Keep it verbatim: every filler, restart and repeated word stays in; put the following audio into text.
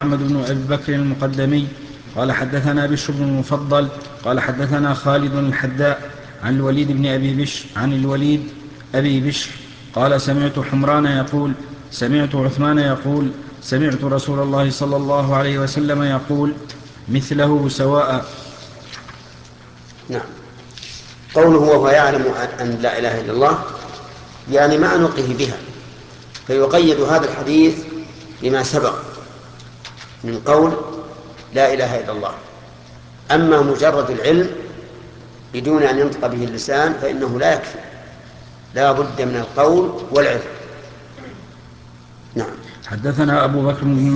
محمد بن أبي بكر المقدمي قال حدثنا بشر بن المفضل قال حدثنا خالد الحداء عن الوليد بن أبي بشر عن الوليد أبي بشر قال سمعت حمران يقول سمعت عثمان يقول سمعت رسول الله صلى الله عليه وسلم يقول مثله سواء. نعم. قوله وهو يعلم أن لا إله إلا الله يعني مع نطقه بها، فيقيد هذا الحديث بما سبق من قول لا إله إلا الله. أما مجرد العلم بدون أن ينطق به اللسان فإنه لا يكفي، لا بد من القول والعلم. نعم. حدثنا أبو بكر بن